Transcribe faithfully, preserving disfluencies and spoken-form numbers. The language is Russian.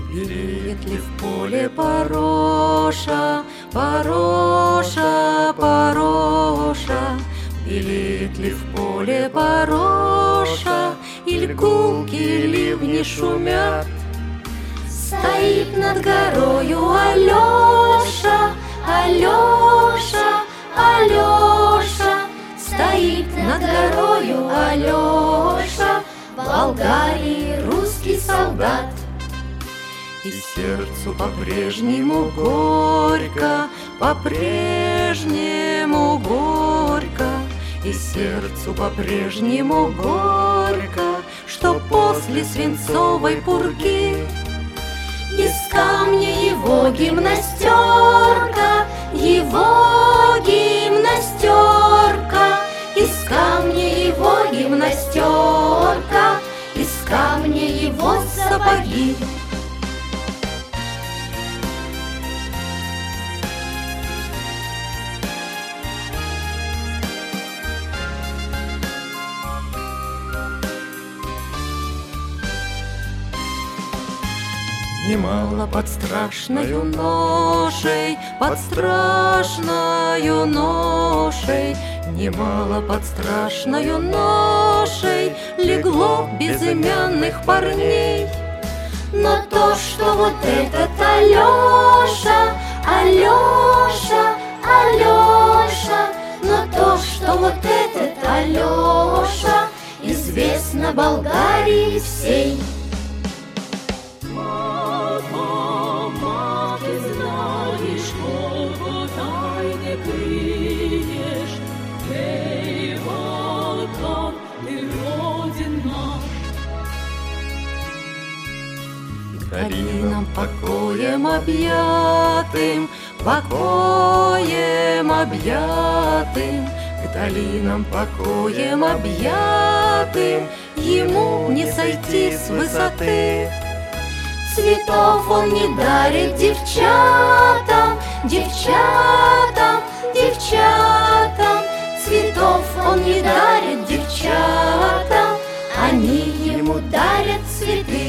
Белеет ли в поле пороша, пороша, пороша? Белеет ли в поле пороша, или гулки ливни шумят? Стоит над горою Алеша, Алеша, Алеша. Стоит над горою Алеша, в Болгарии русский солдат. И сердцу по-прежнему горько, по-прежнему горько, и сердцу по-прежнему горько, что после свинцовой пурги из камня его гимнастерка, его гимнастерка, из камня его гимнастерка, из камня его сапоги. Немало под страшною ношей, под страшною ношей, немало под страшною ношей легло безымянных парней. Но то, что вот этот Алеша, Алеша, Алеша, но то, что вот этот Алеша известно Болгарии всей. Долинам покоем объятым, покоем объятым, к долинам покоем объятым, ему не сойти с высоты. Цветов он не дарит девчатам, девчатам, девчатам. Цветов он не дарит девчатам, они ему дарят цветы.